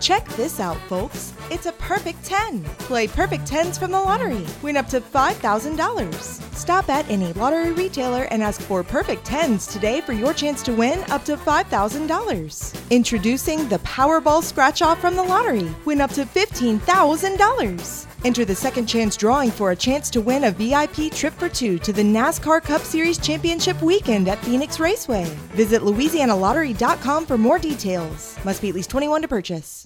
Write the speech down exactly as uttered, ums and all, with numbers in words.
Check this out, folks. It's a perfect ten. Play perfect tens from the lottery. Win up to five thousand dollars. Stop at any lottery retailer and ask for perfect tens today for your chance to win up to five thousand dollars. Introducing the Powerball Scratch-Off from the lottery. Win up to fifteen thousand dollars. Enter the second chance drawing for a chance to win a V I P trip for two to the NASCAR Cup Series Championship weekend at Phoenix Raceway. Visit Louisiana Lottery dot com for more details. Must be at least twenty-one to purchase.